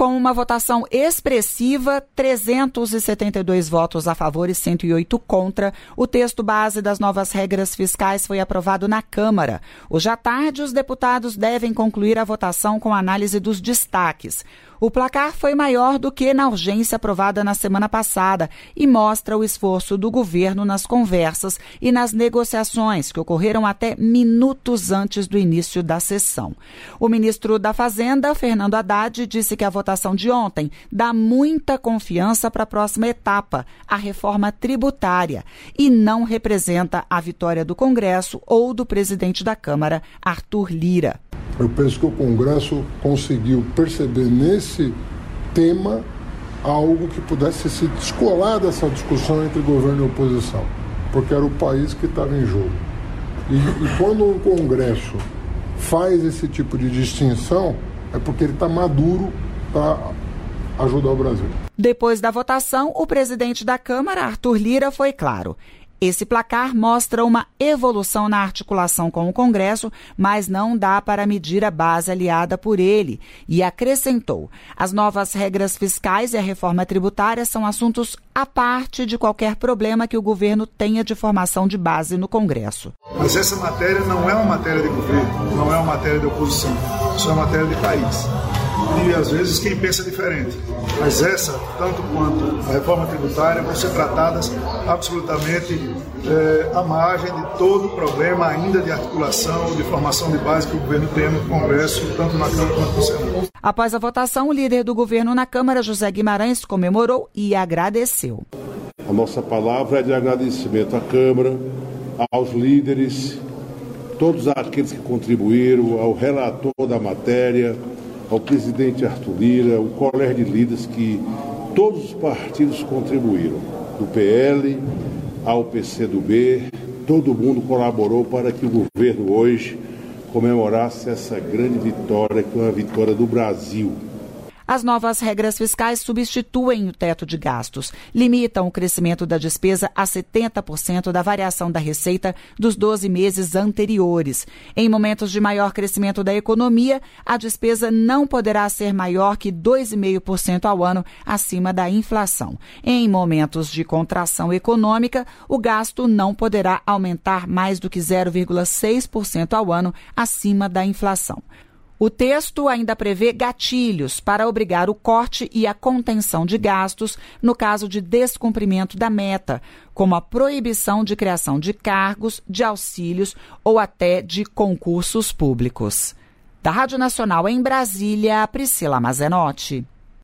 Com uma votação expressiva, 372 votos a favor e 108 contra, o texto base das novas regras fiscais foi aprovado na Câmara. Hoje à tarde, os deputados devem concluir a votação com análise dos destaques. O placar foi maior do que na urgência aprovada na semana passada e mostra o esforço do governo nas conversas e nas negociações que ocorreram até minutos antes do início da sessão. O ministro da Fazenda, Fernando Haddad, disse que a votação de ontem dá muita confiança para a próxima etapa, a reforma tributária, e não representa a vitória do Congresso ou do presidente da Câmara, Arthur Lira. Eu penso que o Congresso conseguiu perceber nesse tema algo que pudesse se descolar dessa discussão entre governo e oposição, porque era o país que estava em jogo. E quando um Congresso faz esse tipo de distinção, é porque ele está maduro para ajudar o Brasil. Depois da votação, o presidente da Câmara, Arthur Lira, foi claro. Esse placar mostra uma evolução na articulação com o Congresso, mas não dá para medir a base aliada por ele. E acrescentou: as novas regras fiscais e a reforma tributária são assuntos à parte de qualquer problema que o governo tenha de formação de base no Congresso. Mas essa matéria não é uma matéria de governo, não é uma matéria de oposição, isso é uma matéria de país. E às vezes quem pensa diferente. Mas essa, tanto quanto a reforma tributária, vão ser tratadas absolutamente à margem de todo o problema ainda de articulação, de formação de base que o governo tem no Congresso, tanto na Câmara quanto no Senado. Após a votação, o líder do governo na Câmara, José Guimarães, comemorou e agradeceu. A nossa palavra é de agradecimento à Câmara, aos líderes, todos aqueles que contribuíram, ao relator da matéria, ao presidente Arthur Lira, o colégio de líderes que todos os partidos contribuíram, do PL ao PCdoB, todo mundo colaborou para que o governo hoje comemorasse essa grande vitória, que é uma vitória do Brasil. As novas regras fiscais substituem o teto de gastos, limitam o crescimento da despesa a 70% da variação da receita dos 12 meses anteriores. Em momentos de maior crescimento da economia, a despesa não poderá ser maior que 2,5% ao ano acima da inflação. Em momentos de contração econômica, o gasto não poderá aumentar mais do que 0,6% ao ano acima da inflação. O texto ainda prevê gatilhos para obrigar o corte e a contenção de gastos no caso de descumprimento da meta, como a proibição de criação de cargos, de auxílios ou até de concursos públicos. Da Rádio Nacional em Brasília, Priscila Mazenotti.